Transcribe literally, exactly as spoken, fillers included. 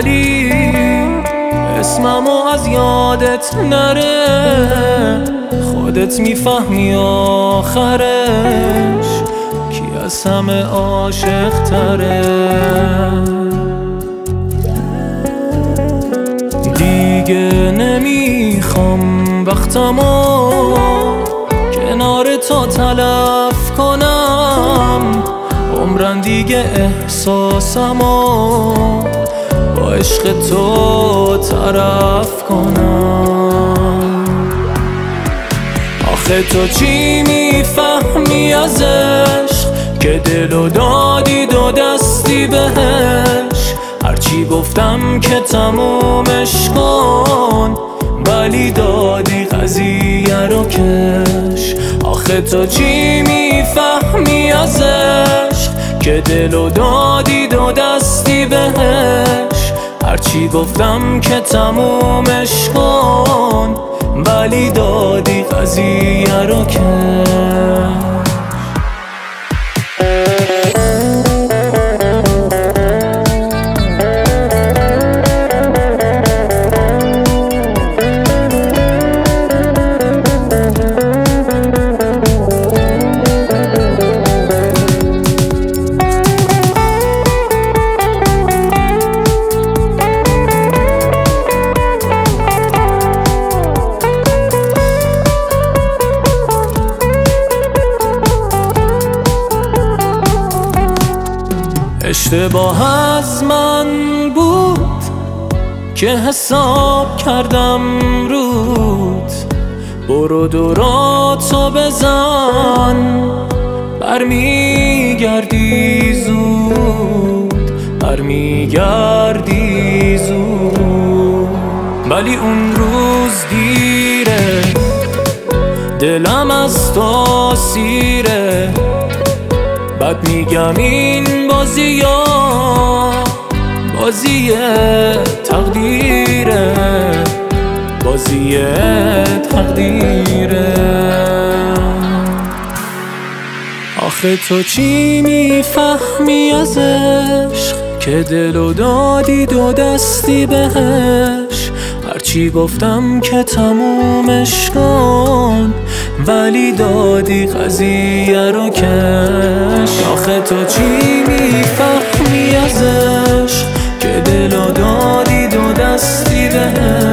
ولی اسممو از یادت نره، خودت میفهمی آخرش کی از همه عاشق تره. دیگه نمیخوام وقتمو کنار تو تلف کنم، عمرن دیگه احساسمو با عشق تو طرف کنم. آخه تو چی میفهمی از عشق که دلو دادی دو دستی بهش؟ هرچی گفتم که تمومش کن ولی دادی قضیه رو کش. آخه تو چی میفهمی از عشق که دلو دادی دو دستی بهش؟ هرچی گفتم که تمومش کن ولی دادی قضیه رو کش. اشتباه از من بود که حساب کردم رود، برو دوراتو بزن برمیگردی زود، برمیگردی زود. ولی اون روز دیره، دلم از تو سیره، بعد میگم این بازی ها بازی تقدیره، بازی تقدیره. آخه تو چی میفهمی از عشق که دلو دادی دو دستی بهش؟ هرچی گفتم که تمومش کن ولی دادی قضیه رو کش. آخه تو چی میفهمی از عشق که دلو دادی دو دستی بهش؟